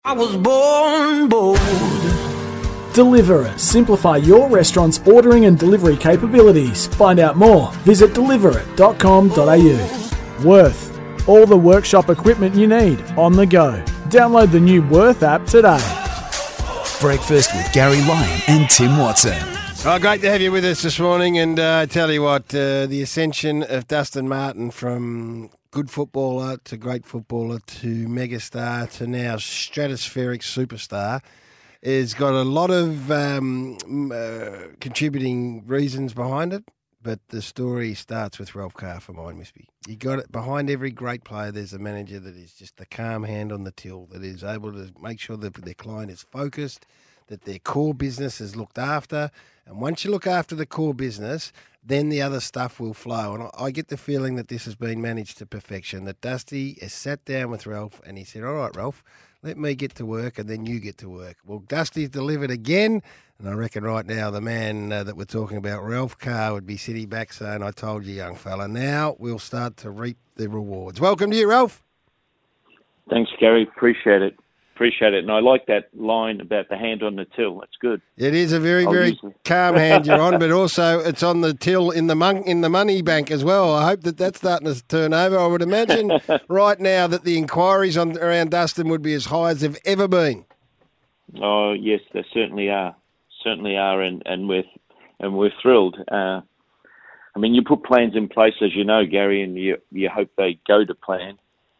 I was born bold. Deliverr. Simplify your restaurant's ordering and delivery capabilities. Find out more. Visit deliverr.com.au. Worth. All the workshop equipment you need on the go. Download the new Worth app today. Breakfast with Gary Lyon and Tim Watson. Oh, great to have you with us this morning. And I tell you what, the ascension of Dustin Martin from good footballer to great footballer to megastar to now stratospheric superstar has got a lot of contributing reasons behind it. But the story starts with Ralph Carr for mine, Mispy. You got it. Behind every great player, there's a manager that is just the calm hand on the till, that is able to make sure that their client is focused, that their core business is looked after. And once you look after the core business, then the other stuff will flow. And I get the feeling that this has been managed to perfection, that Dusty has sat down with Ralph and he said, all right, Ralph, let me get to work and then you get to work. Well, Dusty's delivered again. And I reckon right now the man that we're talking about, Ralph Carr, would be sitting back saying, I told you, young fella. Now we'll start to reap the rewards. Welcome to you, Ralph. Thanks, Gary. Appreciate it. And I like that line about the hand on the till. That's good. It is a very, very calm hand you're on, but also it's on the till in the money bank as well. I hope that that's starting to turn over. I would imagine right now that the inquiries around Dustin would be as high as they've ever been. Oh, yes, they certainly are. And we're thrilled. I mean, you put plans in place, as you know, Gary, and you hope they go to plan.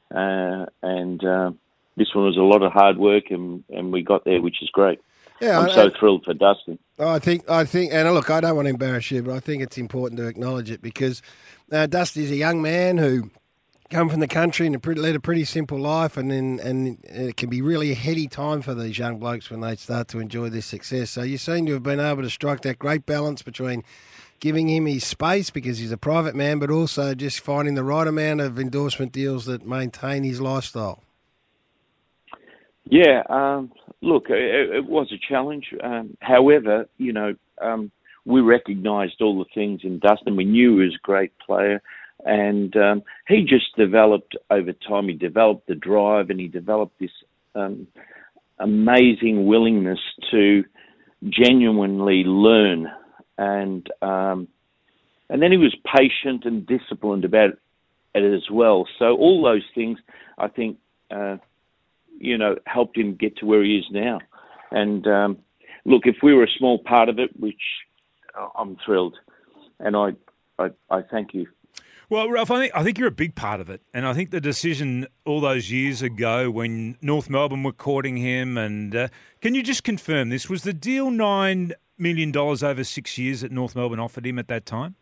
This one was a lot of hard work, and we got there, which is great. Yeah, I'm so thrilled for Dustin. I think, and look, I don't want to embarrass you, but I think it's important to acknowledge it because Dusty's a young man who come from the country and led a pretty simple life, and it can be really a heady time for these young blokes when they start to enjoy this success. So you seem to have been able to strike that great balance between giving him his space because he's a private man, but also just finding the right amount of endorsement deals that maintain his lifestyle. Yeah, look, it was a challenge. However, we recognised all the things in Dustin. We knew he was a great player. And he just developed over time. He developed the drive and he developed this amazing willingness to genuinely learn. And then he was patient and disciplined about it as well. So all those things, I think, helped him get to where he is now. And look, if we were a small part of it, which I'm thrilled, and I thank you. Well, Ralph, I think you're a big part of it. And I think the decision all those years ago when North Melbourne were courting him, and can you just confirm this? Was the deal $9 million over 6 years that North Melbourne offered him at that time?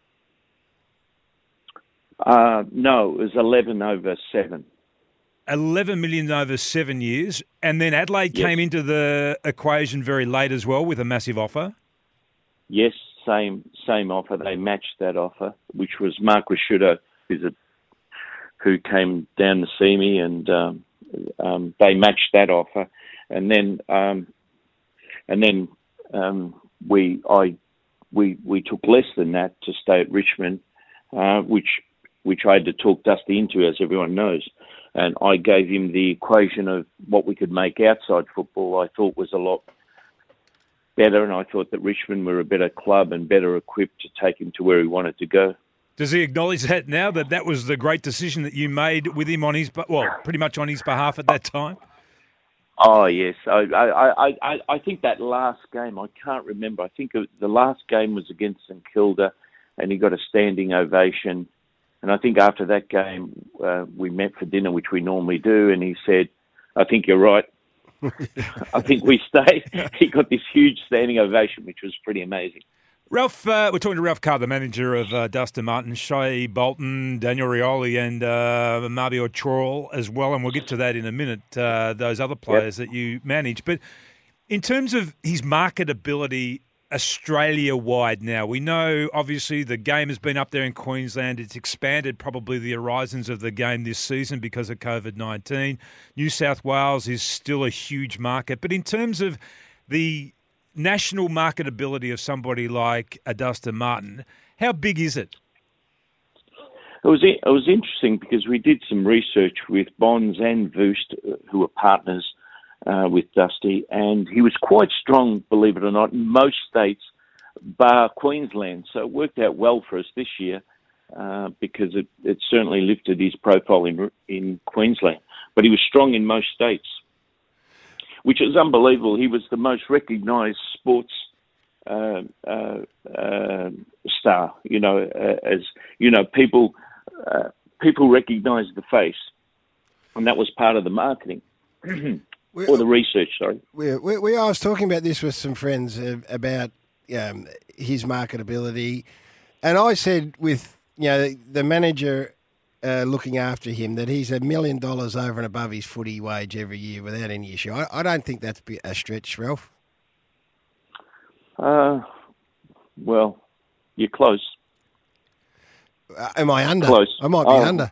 No, it was 11 over 7. 11 million over 7 years. And then Adelaide came into the equation very late as well with a massive offer. Yes. Same offer. They matched that offer, which was Mark Rashuda, who came down to see me, and they matched that offer. And then we took less than that to stay at Richmond, which I had to talk Dusty into, as everyone knows. And I gave him the equation of what we could make outside football. I thought was a lot better, and I thought that Richmond were a better club and better equipped to take him to where he wanted to go. Does he acknowledge that now, that was the great decision that you made with him pretty much on his behalf at that time? Oh, yes. I think that last game, I can't remember. I think the last game was against St Kilda, and he got a standing ovation. And I think after that game, we met for dinner, which we normally do, and he said, I think you're right. I think we stayed. He got this huge standing ovation, which was pretty amazing. Ralph, we're talking to Ralph Carr, the manager of Dustin Martin, Shea Bolton, Daniel Rioli and Mabior Chorl as well, and we'll get to that in a minute, those other players that you manage. But in terms of his marketability Australia-wide now, we know obviously the game has been up there in Queensland. It's expanded probably the horizons of the game this season because of COVID-19. New South Wales is still a huge market. But in terms of the national marketability of somebody like Dustin Martin, how big is it? It was interesting because we did some research with Bonds and Voost, who are partners, with Dusty, and he was quite strong, believe it or not, in most states, bar Queensland. So it worked out well for us this year because it certainly lifted his profile in Queensland. But he was strong in most states, which is unbelievable. He was the most recognised sports star. As you know, people recognised the face, and that was part of the marketing. Or the research, sorry. I was talking about this with some friends about his marketability, and I said with the manager looking after him that he's $1 million over and above his footy wage every year without any issue. I don't think that's a stretch, Ralph. Well, you're close. Am I under? Close. I might be under.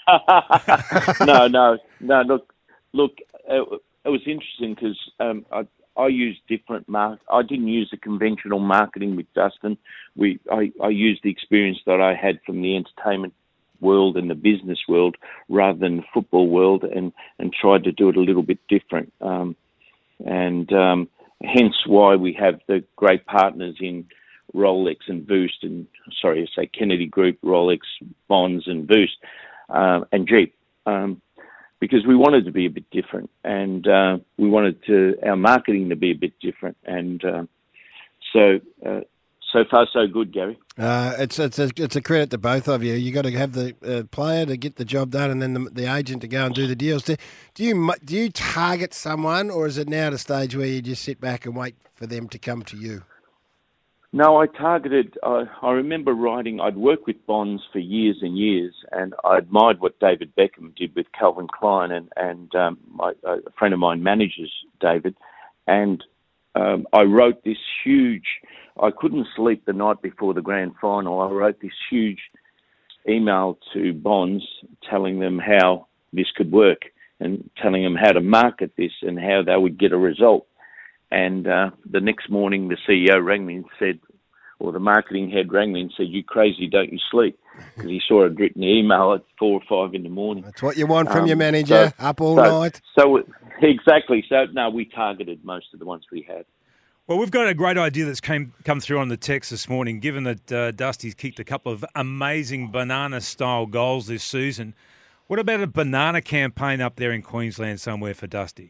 No. Look. It was interesting because I used different I didn't use the conventional marketing with Dustin. I used the experience that I had from the entertainment world and the business world rather than the football world, and tried to do it a little bit different. Hence why we have the great partners in Rolex and Boost, and Kennedy Group, Rolex, Bonds, and Boost, and Jeep. Because we wanted to be a bit different, and we wanted our marketing to be a bit different, and so far so good, Gary. It's a credit to both of you. You got to have the player to get the job done, and then the agent to go and do the deals. Do you target someone, or is it now at a stage where you just sit back and wait for them to come to you? No, I targeted. I remember I'd worked with Bonds for years and years, and I admired what David Beckham did with Calvin Klein, and a friend of mine manages David, and I wrote this huge. I couldn't sleep the night before the grand final. I wrote this huge email to Bonds telling them how this could work and telling them how to market this and how they would get a result. And the next morning, the CEO rang me and said, or the marketing head rang me and said, "You crazy, don't you sleep?" Because he saw it written email at 4 or 5 in the morning. That's what you want from your manager, up all night. Exactly. So, no, we targeted most of the ones we had. Well, we've got a great idea that's come through on the text this morning, given that Dusty's kicked a couple of amazing banana-style goals this season. What about a banana campaign up there in Queensland somewhere for Dusty?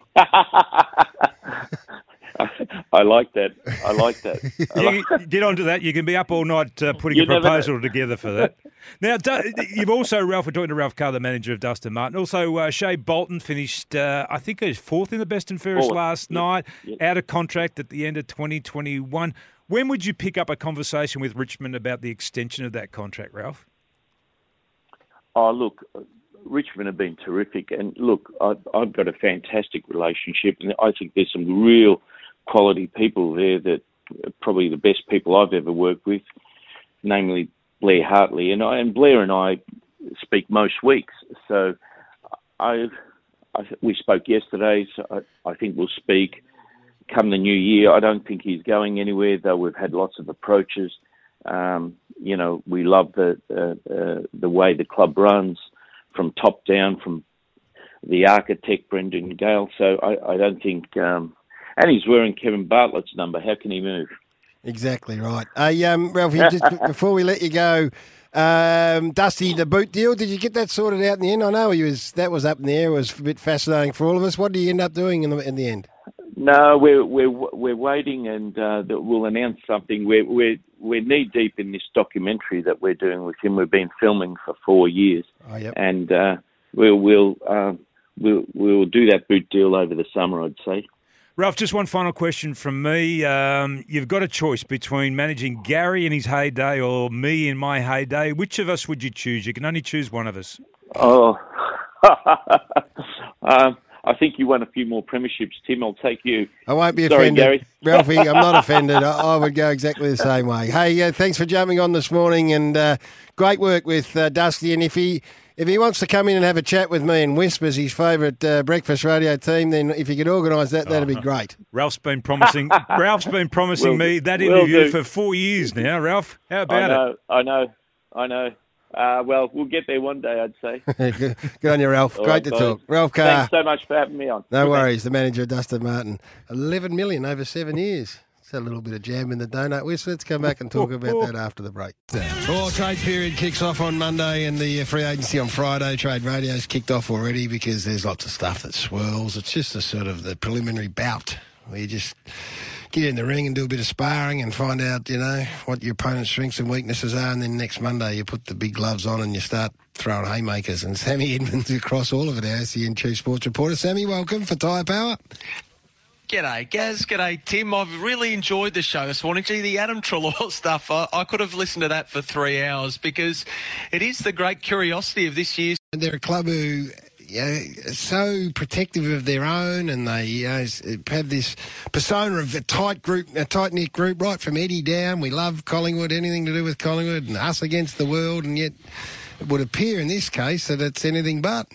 I like that. Get onto that. You can be up all night putting a proposal together for that. Now, you've also, Ralph, we're talking to Ralph Carr, the manager of Dustin Martin. Also, Shea Bolton finished, I think he was fourth in the best and fairest last night, out of contract at the end of 2021. When would you pick up a conversation with Richmond about the extension of that contract, Ralph? Oh, look, Richmond have been terrific. And look, I've got a fantastic relationship, and I think there's some real quality people there that are probably the best people I've ever worked with, namely Blair Hartley. And Blair and I speak most weeks. So we spoke yesterday, so I think we'll speak come the new year. I don't think he's going anywhere, though we've had lots of approaches. We love the way the club runs from top down, from the architect, Brendan Gale. So I don't think... and he's wearing Kevin Bartlett's number. How can he move? Exactly right. Ralph, just before we let you go, Dusty, the boot deal, did you get that sorted out in the end? I know that was up in the air. It was a bit fascinating for all of us. What did you end up doing in the end? No, we're waiting, and we'll announce something. We're knee deep in this documentary that we're doing with him. We've been filming for 4 years, and we'll do that boot deal over the summer, I'd say. Ralph, just one final question from me. You've got a choice between managing Gary in his heyday or me in my heyday. Which of us would you choose? You can only choose one of us. Oh, I think you won a few more premierships, Tim. I'll take you. I won't be Sorry, offended. Gary. Ralphie, I'm not offended. I would go exactly the same way. Hey, thanks for jumping on this morning, and great work with Dusty. And if he wants to come in and have a chat with me and Whispers, his favourite breakfast radio team, then if you could organise that, that'd be great. Ralph's been promising me that interview for 4 years now, Ralph. How about it? I know. Well, we'll get there one day, I'd say. Good on you, Ralph. All Great right, to guys. talk. Ralph Carr. Thanks so much for having me on. No Good worries. The manager of Dustin Martin. 11 million over 7 years. It's a little bit of jam in the donut. Let's come back and talk about that after the break. Trade period kicks off on Monday and the free agency on Friday. Trade radio's kicked off already because there's lots of stuff that swirls. It's just a sort of the preliminary bout where you just get in the ring and do a bit of sparring and find out, what your opponent's strengths and weaknesses are. And then next Monday you put the big gloves on and you start throwing haymakers. And Sammy Edmonds across all of it, our SEN Chief Sports Reporter. Sammy, welcome for Tyre Power. G'day, Gaz. G'day, Tim. I've really enjoyed the show this morning. Gee, the Adam Treloar stuff, I could have listened to that for 3 hours because it is the great curiosity of this year's. They're a club who are so protective of their own, and they have this persona of a tight-knit group, right from Eddie down. We love Collingwood, anything to do with Collingwood, and us against the world, and yet it would appear in this case that it's anything but.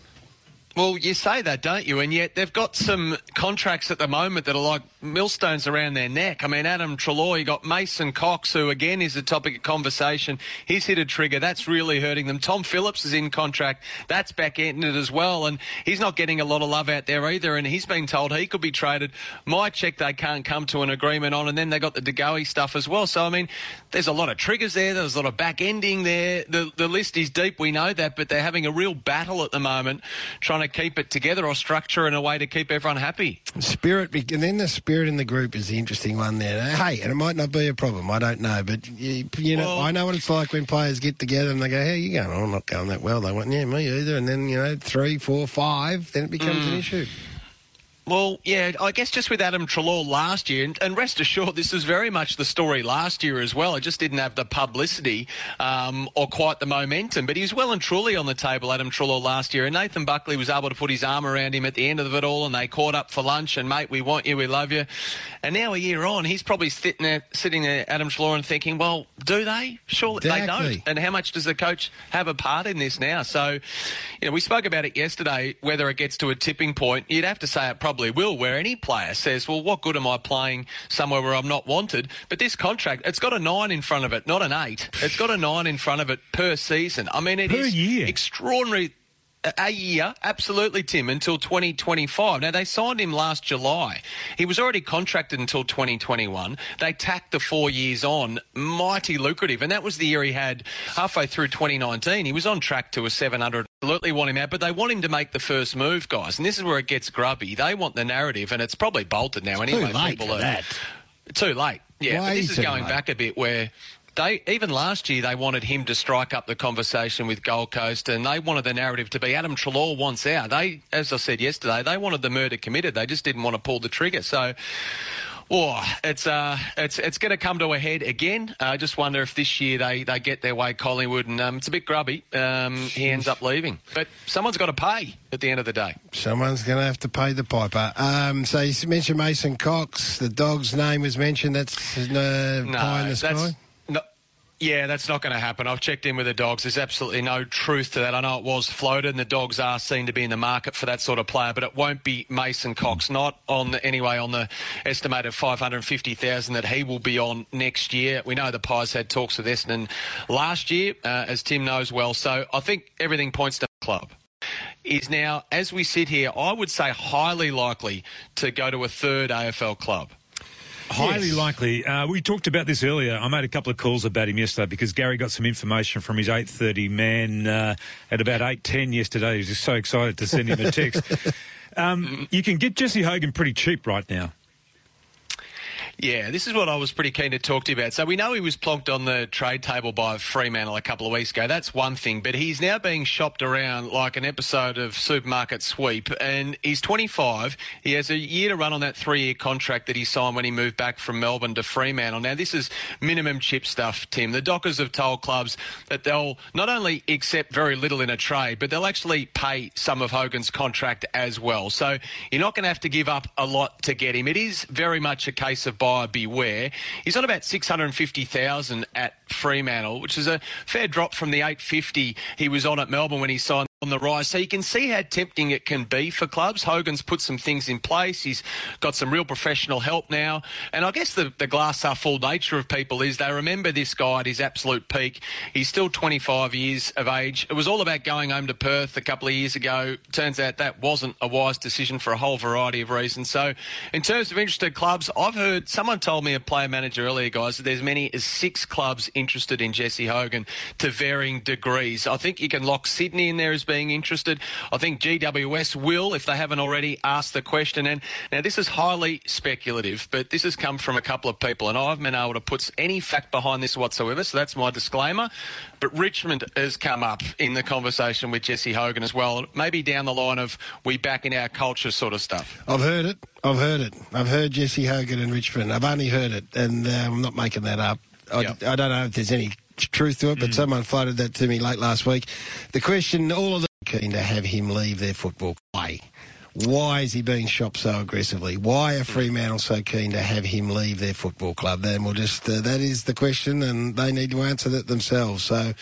Well, you say that, don't you? And yet they've got some contracts at the moment that are like millstones around their neck. I mean, Adam Treloar, you got Mason Cox, who again is a topic of conversation. He's hit a trigger. That's really hurting them. Tom Phillips is in contract. That's back-ended as well. And he's not getting a lot of love out there either. And he's been told he could be traded. My check they can't come to an agreement on. And then they got the De Goey stuff as well. So, I mean, there's a lot of triggers there. There's a lot of back-ending there. The list is deep. We know that. But they're having a real battle at the moment trying to keep it together or structure in a way to keep everyone happy. Spirit, and then the spirit in the group is the interesting one there. Hey, and it might not be a problem, I don't know, but I know what it's like when players get together and they go, "How you going?" "Oh, I'm not going that well." They went, "Yeah, me either." And then 3, 4, 5, then it becomes an issue. Well, yeah, I guess just with Adam Treloar last year, and rest assured, this was very much the story last year as well. It just didn't have the publicity or quite the momentum. But he was well and truly on the table, Adam Treloar, last year. And Nathan Buckley was able to put his arm around him at the end of it all, and they caught up for lunch, and, mate, we want you, we love you. And now a year on, he's probably sitting there, Adam Treloar, and thinking, well, do they? Surely they don't. And how much does the coach have a part in this now? So, we spoke about it yesterday, whether it gets to a tipping point. You'd have to say it probably will, where any player says, well, what good am I playing somewhere where I'm not wanted? But this contract, it's got a 9 in front of it, not an 8. It's got a 9 in front of it per season. I mean, it is extraordinary. A year, absolutely, Tim, until 2025. Now, they signed him last July. He was already contracted until 2021. They tacked the 4 years on, mighty lucrative. And that was the year he had halfway through 2019. He was on track to a 700. Absolutely want him out, but they want him to make the first move, guys. And this is where it gets grubby. They want the narrative, and it's probably bolted now anyway. Too late for that. Too late, yeah. But this is going back a bit where... Even last year, they wanted him to strike up the conversation with Gold Coast, and they wanted the narrative to be Adam Treloar wants out. They, as I said yesterday, they wanted the murder committed. They just didn't want to pull the trigger. So, it's going to come to a head again. I just wonder if this year they get their way, Collingwood, and it's a bit grubby. He ends up leaving. But someone's got to pay at the end of the day. Someone's going to have to pay the piper. So you mentioned Mason Cox. The dog's name was mentioned. That's pie in the sky? Yeah, that's not going to happen. I've checked in with the Dogs. There's absolutely no truth to that. I know it was floated, and the Dogs are seen to be in the market for that sort of player, but it won't be Mason Cox. Not on the estimated 550,000 that he will be on next year. We know the Pies had talks with Essendon last year, as Tim knows well. So I think everything points to the club. Is now, as we sit here, I would say highly likely to go to a third AFL club. Highly likely. We talked about this earlier. I made a couple of calls about him yesterday because Gary got some information from his 8:30 man at about 8:10 yesterday. He was just so excited to send him a text. You can get Jesse Hogan pretty cheap right now. Yeah, this is what I was pretty keen to talk to you about. So we know he was plonked on the trade table by Fremantle a couple of weeks ago. That's one thing. But he's now being shopped around like an episode of Supermarket Sweep. And he's 25. He has a year to run on that 3-year contract that he signed when he moved back from Melbourne to Fremantle. Now, this is minimum chip stuff, Tim. The Dockers have told clubs that they'll not only accept very little in a trade, but they'll actually pay some of Hogan's contract as well. So you're not going to have to give up a lot to get him. It is very much a case of buyer beware. He's on about 650,000 at Fremantle, which is a fair drop from the 850 he was on at Melbourne when he signed on the rise. So you can see how tempting it can be for clubs. Hogan's put some things in place. He's got some real professional help now. And I guess the glass half full nature of people is they remember this guy at his absolute peak. He's still 25 years of age. It was all about going home to Perth a couple of years ago. Turns out that wasn't a wise decision for a whole variety of reasons. So in terms of interested clubs, I've heard, someone told me, a player manager earlier, guys, that there's many as 6 clubs interested in Jesse Hogan to varying degrees. I think you can lock Sydney in there as being interested. I think GWS will, if they haven't already, asked the question. And now this is highly speculative, but this has come from a couple of people, and I haven't been able to put any fact behind this whatsoever, so that's my disclaimer. But Richmond has come up in the conversation with Jesse Hogan as well, maybe down the line of we back in our culture sort of stuff. I've heard it. I've heard Jesse Hogan in Richmond. I've only heard it, and I'm not making that up. I don't know if there's any truth to it, but someone floated that to me late last week. The question, all of them keen to have him leave their football play. Why is he being shopped so aggressively? Why are Fremantle so keen to have him leave their football club? Then we'll just, that is the question, and they need to answer that themselves. So,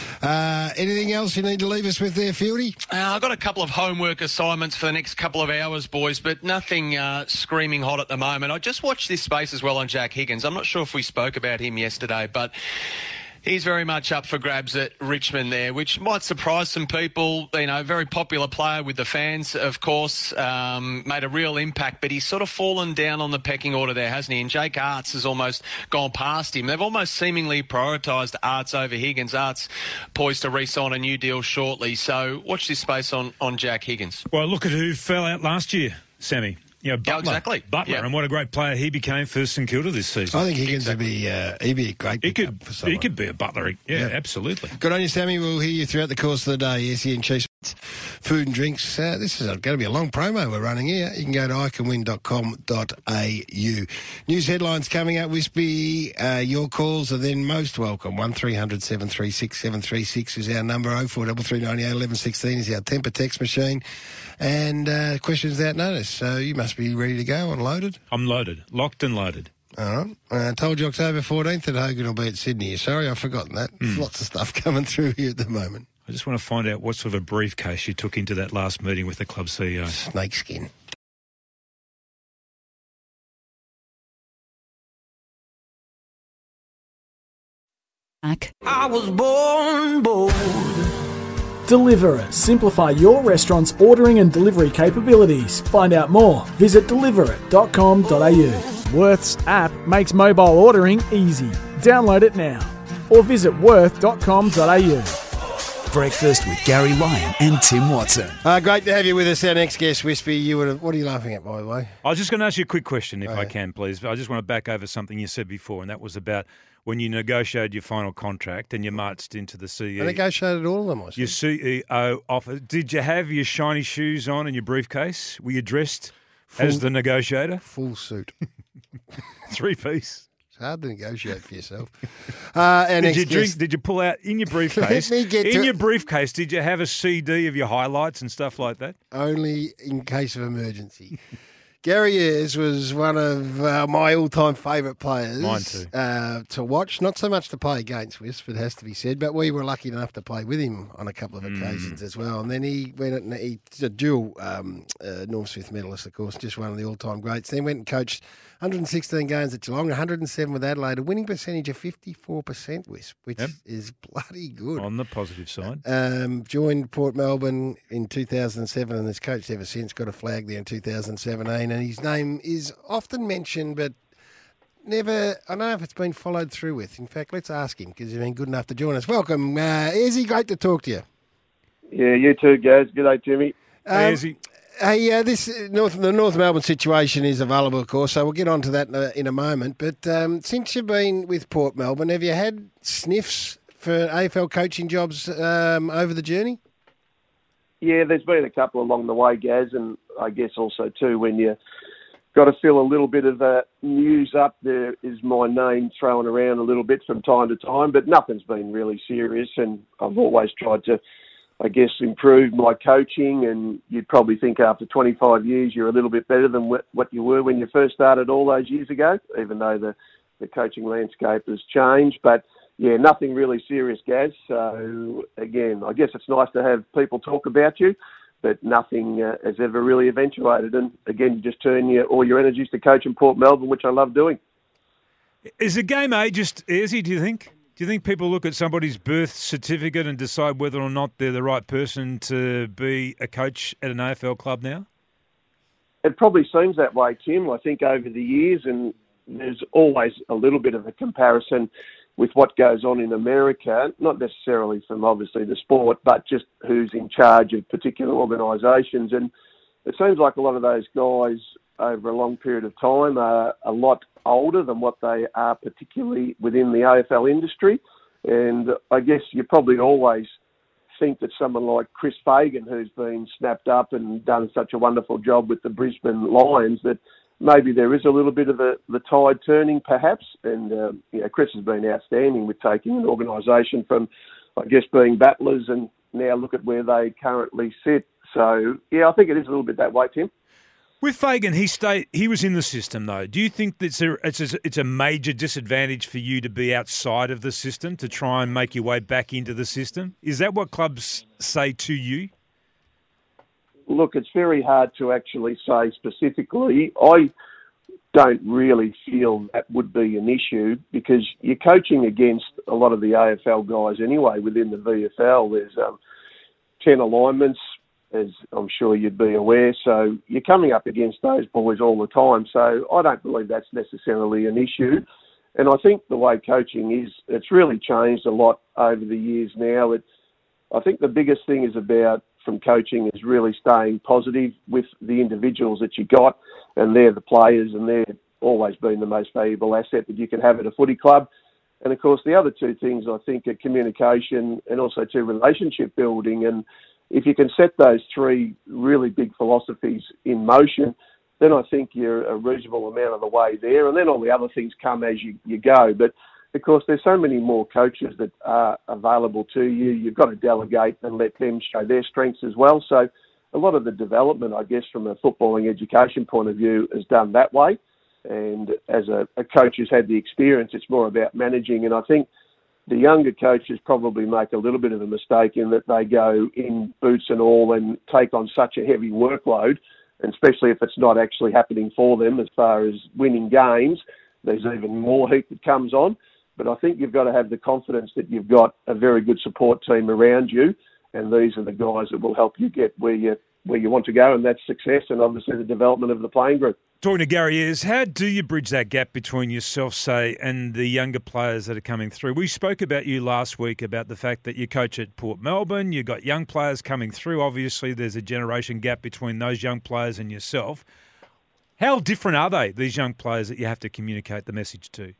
anything else you need to leave us with there, Fieldy? I've got a couple of homework assignments for the next couple of hours, boys, but nothing screaming hot at the moment. I just watched this space as well on Jack Higgins. I'm not sure if we spoke about him yesterday, but he's very much up for grabs at Richmond there, which might surprise some people. You know, very popular player with the fans, of course, made a real impact, but he's sort of fallen down on the pecking order there, hasn't he? And Jake Arts has almost gone past him. They've almost seemingly prioritised Arts over Higgins. Arts poised to re-sign a new deal shortly. So watch this space on Jack Higgins. Well, look at who fell out last year, Sammy. You know, Butler. Exactly. Butler, and what a great player he became for St Kilda this season. I think Higgins would be he'd be a great pickup for someone. He could be a Butler. Yeah, absolutely. Good on you, Sammy. We'll hear you throughout the course of the day. SEN Chiefs Food and Drinks. This is going to be a long promo we're running here. You can go to iCanWin.com.au. News headlines coming up, Wispy. Your calls are then most welcome. 1300 736 736 is our number. 043398 1116 is our temper text machine. And questions without notice. So you must be ready to go, unloaded? I'm loaded. Locked and loaded. All right. I told you October 14th that Hogan will be at Sydney. Sorry, I've forgotten that. There's lots of stuff coming through here at the moment. I just want to find out what sort of a briefcase you took into that last meeting with the club CEO. Snakeskin. I was born bold. Deliverr. Simplify your restaurant's ordering and delivery capabilities. Find out more. Visit deliverr.com.au. Worth's app makes mobile ordering easy. Download it now. Or visit worth.com.au. Breakfast with Gary Lyon and Tim Watson. Great to have you with us. Our next guest, Wispy. What are you laughing at, by the way? I was just going to ask you a quick question, if I can, please. I just want to back over something you said before, and that was about when you negotiated your final contract and you marched into the CEO. I negotiated all of them, I said. Your CEO offer. Did you have your shiny shoes on and your briefcase? Were you dressed as the negotiator? Full suit. 3-piece. It's hard to negotiate for yourself. Did you pull out in your briefcase? Your briefcase, did you have a CD of your highlights and stuff like that? Only in case of emergency. Gary Ayres was one of my all-time favourite players. Mine too. To watch, not so much to play against Wisp, it has to be said, but we were lucky enough to play with him on a couple of occasions as well. And then he's a dual Norm Smith medalist, of course, just one of the all-time greats. Then went and coached 116 games at Geelong, 107 with Adelaide, a winning percentage of 54%, Wisp, which is bloody good. On the positive side. Joined Port Melbourne in 2007 and has coached ever since, got a flag there in 2017. And his name is often mentioned, but never, I don't know if it's been followed through with. In fact, let's ask him because he's been good enough to join us. Welcome, Izzy. Great to talk to you. Yeah, you too, guys. Good day, Jimmy. Hey, Izzy. Hey, the North Melbourne situation is available, of course, so we'll get on to that in a moment. But since you've been with Port Melbourne, have you had sniffs for AFL coaching jobs over the journey? Yeah, there's been a couple along the way, Gaz, and I guess also too when you got to fill a little bit of news up, there is my name thrown around a little bit from time to time, but nothing's been really serious, and I've always tried to, I guess, improve my coaching, and you'd probably think after 25 years you're a little bit better than what you were when you first started all those years ago, even though the coaching landscape has changed. But yeah, nothing really serious, Gaz. So, again, I guess it's nice to have people talk about you, but nothing has ever really eventuated. And, again, you just turn all your energies to coaching Port Melbourne, which I love doing. Is the game ageist, Izzy, do you think? Do you think people look at somebody's birth certificate and decide whether or not they're the right person to be a coach at an AFL club now? It probably seems that way, Tim. I think over the years, and there's always a little bit of a comparison with what goes on in America, not necessarily from obviously the sport, but just who's in charge of particular organisations. And it seems like a lot of those guys over a long period of time are a lot older than what they are, particularly within the AFL industry. And I guess you probably always think that someone like Chris Fagan, who's been snapped up and done such a wonderful job with the Brisbane Lions, that maybe there is a little bit of the tide turning, perhaps. And Chris has been outstanding with taking an organisation from, I guess, being battlers and now look at where they currently sit. So, yeah, I think it is a little bit that way, Tim. With Fagan, he was in the system, though. Do you think that it's a major disadvantage for you to be outside of the system, to try and make your way back into the system? Is that what clubs say to you? Look, it's very hard to actually say specifically. I don't really feel that would be an issue because you're coaching against a lot of the AFL guys anyway within the VFL. There's 10 alignments, as I'm sure you'd be aware. So you're coming up against those boys all the time. So I don't believe that's necessarily an issue. And I think the way coaching is, it's really changed a lot over the years now. I think the biggest thing is about from coaching is really staying positive with the individuals that you got, and they're the players, and they're always been the most valuable asset that you can have at a footy club. And of course, the other two things I think are communication and also to relationship building. And if you can set those three really big philosophies in motion, then I think you're a reasonable amount of the way there. And then all the other things come as you go. But of course, there's so many more coaches that are available to you. You've got to delegate and let them show their strengths as well. So a lot of the development, I guess, from a footballing education point of view is done that way. And as a coach who's had the experience, it's more about managing. And I think the younger coaches probably make a little bit of a mistake in that they go in boots and all and take on such a heavy workload, and especially if it's not actually happening for them as far as winning games, there's even more heat that comes on. But I think you've got to have the confidence that you've got a very good support team around you, and these are the guys that will help you get where you want to go, and that's success and obviously the development of the playing group. Talking to Gary Ayres, how do you bridge that gap between yourself, say, and the younger players that are coming through? We spoke about you last week about the fact that you coach at Port Melbourne, you've got young players coming through. Obviously, there's a generation gap between those young players and yourself. How different are they, these young players that you have to communicate the message to?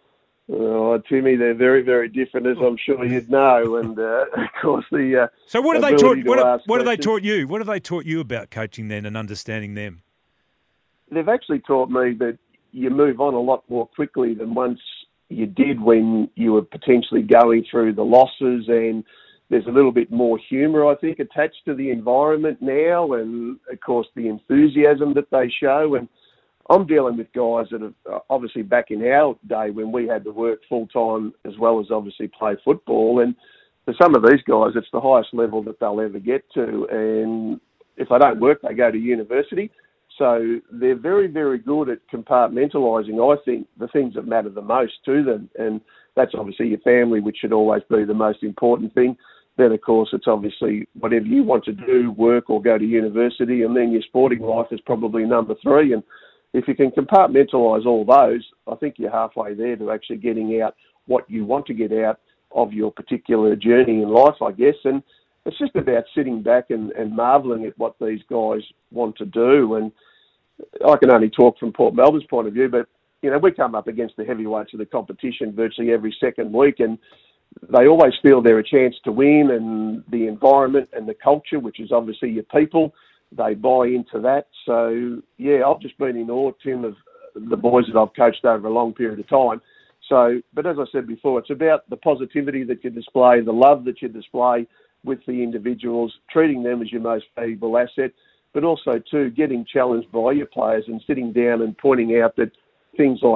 Oh, Timmy, they're very, very different, as I'm sure you'd know. And of course, so what have they taught? What have they taught you? What have they taught you about coaching then and understanding them? They've actually taught me that you move on a lot more quickly than once you did when you were potentially going through the losses, and there's a little bit more humour, I think, attached to the environment now, and of course the enthusiasm that they show. And I'm dealing with guys that have obviously back in our day when we had to work full time as well as obviously play football, and for some of these guys it's the highest level that they'll ever get to, and if they don't work they go to university. So they're very, very good at compartmentalising, I think, the things that matter the most to them. And that's obviously your family, which should always be the most important thing. Then, of course, it's obviously whatever you want to do, work or go to university. And then your sporting life is probably number three. And if you can compartmentalise all those, I think you're halfway there to actually getting out what you want to get out of your particular journey in life, I guess. And it's just about sitting back and marvelling at what these guys want to do. And I can only talk from Port Melbourne's point of view, but, we come up against the heavyweights of the competition virtually every second week, and they always feel they're a chance to win, and the environment and the culture, which is obviously your people, they buy into that. So, yeah, I've just been in awe, Tim, of the boys that I've coached over a long period of time. So, but as I said before, it's about the positivity that you display, the love that you display with the individuals, treating them as your most valuable asset, but also, too, getting challenged by your players and sitting down and pointing out that things like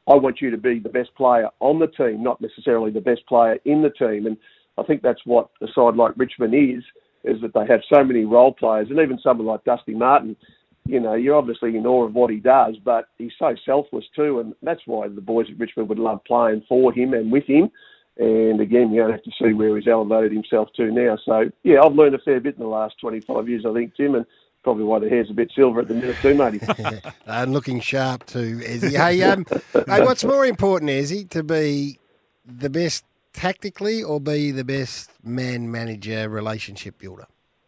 I want you to be the best player on the team, not necessarily the best player in the team. And I think that's what a side like Richmond is that they have so many role players. And even someone like Dusty Martin, you know, you're obviously in awe of what he does, but he's so selfless too. And that's why the boys at Richmond would love playing for him and with him. And again, you don't have to see where he's elevated himself to now. So, yeah, I've learned a fair bit in the last 25 years, I think, Tim, and probably why the hair's a bit silver at the minute too, matey. And looking sharp too, Ezzy. Hey, what's more important, Ezzy, to be the best tactically or be the best man-manager relationship builder?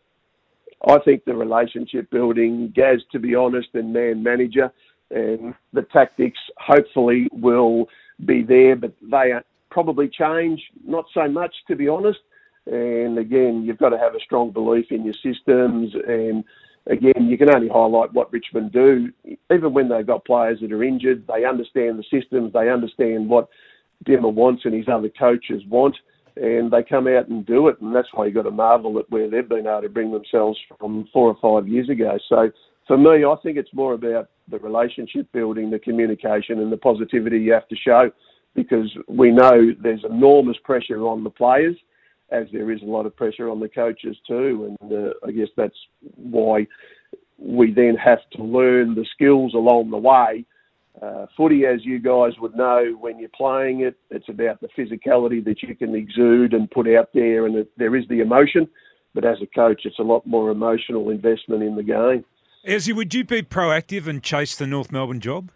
I think the relationship building, Gaz, to be honest, and man-manager, and the tactics hopefully will be there, but they probably change, not so much, to be honest. And again, you've got to have a strong belief in your systems. And again, you can only highlight what Richmond do. Even when they've got players that are injured, they understand the systems, they understand what Dimmer wants and his other coaches want, and they come out and do it. And that's why you've got to marvel at where they've been able to bring themselves from 4 or 5 years ago. So for me, I think it's more about the relationship building, the communication and the positivity you have to show, because we know there's enormous pressure on the players, as there is a lot of pressure on the coaches too. And I guess that's why we then have to learn the skills along the way. Footy, as you guys would know, when you're playing it, it's about the physicality that you can exude and put out there, and there is the emotion. But as a coach, it's a lot more emotional investment in the game. Ezzy, would you be proactive and chase the North Melbourne job?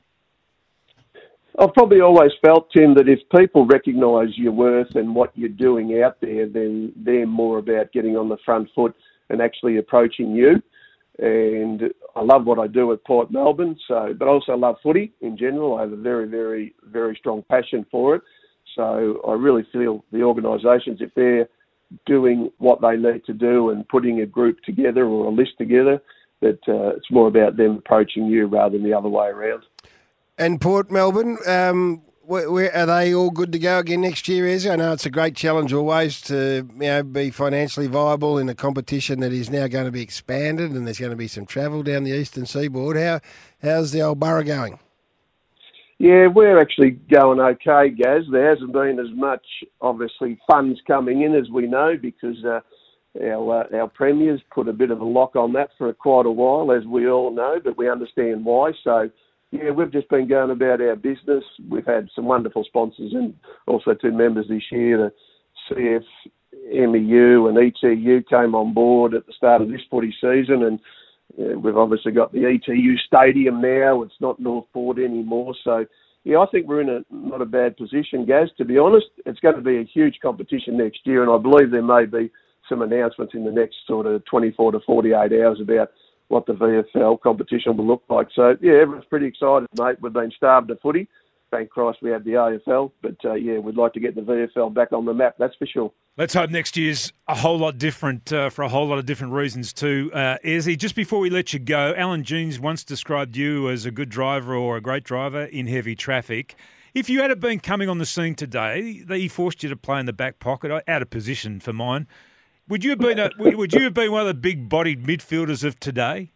I've probably always felt, Tim, that if people recognise your worth and what you're doing out there, then they're more about getting on the front foot and actually approaching you. And I love what I do at Port Melbourne, but I also love footy in general. I have a very, very, very strong passion for it. So I really feel the organisations, if they're doing what they need to do and putting a group together or a list together, that it's more about them approaching you rather than the other way around. And Port Melbourne, where are they all good to go again next year, Ezzy? I know it's a great challenge always to be financially viable in a competition that is now going to be expanded, and there's going to be some travel down the eastern seaboard. How's the old borough going? Yeah, we're actually going okay, Gaz. There hasn't been as much, obviously, funds coming in as we know, because our premiers put a bit of a lock on that for quite a while, as we all know, but we understand why. So, yeah, we've just been going about our business. We've had some wonderful sponsors and also 2 members this year. The CFMEU and ETU came on board at the start of this footy season, and we've obviously got the ETU Stadium now. It's not North Port anymore. So, yeah, I think we're in not a bad position, Gaz. To be honest, it's going to be a huge competition next year, and I believe there may be some announcements in the next sort of 24 to 48 hours about what the VFL competition will look like. So, yeah, everyone's pretty excited, mate. We've been starved of footy. Thank Christ we had the AFL. But, yeah, we'd like to get the VFL back on the map, that's for sure. Let's hope next year's a whole lot different for a whole lot of different reasons too. Ezzy, just before we let you go, Alan Jeans once described you as a good driver or a great driver in heavy traffic. If you had been coming on the scene today, he forced you to play in the back pocket, out of position for mine, would you have been one of the big-bodied midfielders of today?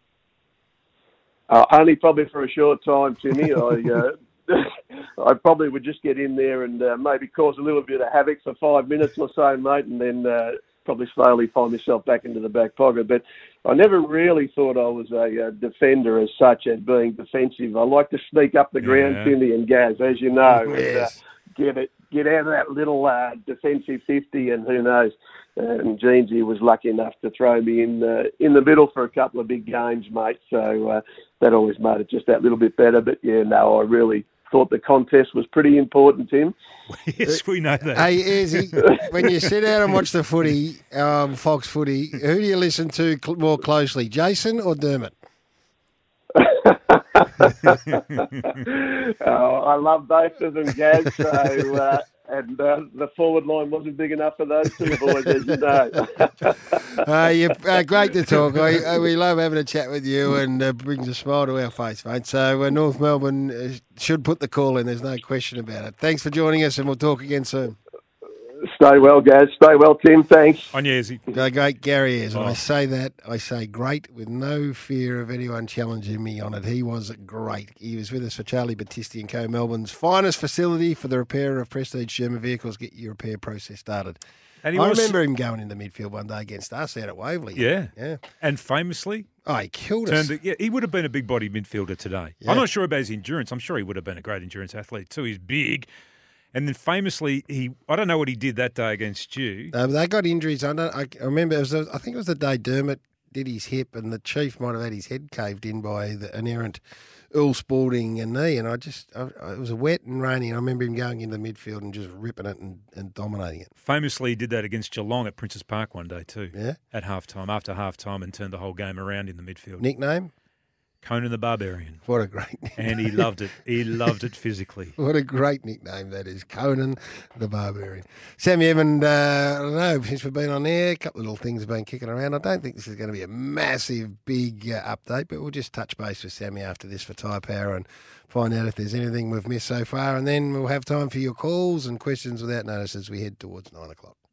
Only probably for a short time, Timmy. I probably would just get in there and maybe cause a little bit of havoc for 5 minutes or so, mate, and then probably slowly find myself back into the back pocket. But I never really thought I was a defender as such, as being defensive. I like to sneak up the ground, Timmy and Gaz, as you know, yes. And get out of that little defensive 50, and who knows. And Jeansy was lucky enough to throw me in the middle for a couple of big games, mate. So that always made it just that little bit better. But, yeah, no, I really thought the contest was pretty important, Tim. Yes, we know that. Hey, Ezzy, when you sit down and watch the footy, Fox footy, who do you listen to more closely, Jason or Dermot? I love both of them, Gaz. So, and the forward line wasn't big enough for those two boys, as you know. You're great to talk. We love having a chat with you, and brings a smile to our face, mate. So North Melbourne should put the call in. There's no question about it. Thanks for joining us, and we'll talk again soon. Stay well, Gaz. Stay well, Tim. Thanks. On you, Izzy. The great Gary is. And Oh. I say great with no fear of anyone challenging me on it. He was great. He was with us for Charlie Battisti and Co. Melbourne's finest facility for the repair of prestige German vehicles. Get your repair process started. And I remember him going into midfield one day against us out at Waverley. Yeah. Yeah. And famously, He killed us. he would have been a big body midfielder today. Yeah. I'm not sure about his endurance. I'm sure he would have been a great endurance athlete too. He's big. And then famously, I don't know what he did that day against you. They got injuries. I remember, I think it was the day Dermot did his hip and the Chief might have had his head caved in by an errant Earl Spalding knee. And it was wet and rainy. And I remember him going into the midfield and just ripping it and dominating it. Famously, he did that against Geelong at Princes Park one day too. Yeah. At after halftime, and turned the whole game around in the midfield. Nickname? Conan the Barbarian. What a great nickname. And he loved it. He loved it physically. What a great nickname that is, Conan the Barbarian. Sammy Evan, I don't know, since we've been on air, a couple of little things have been kicking around. I don't think this is going to be a massive, big update, but we'll just touch base with Sammy after this for Tyre Power and find out if there's anything we've missed so far. And then we'll have time for your calls and questions without notice as we head towards 9 o'clock.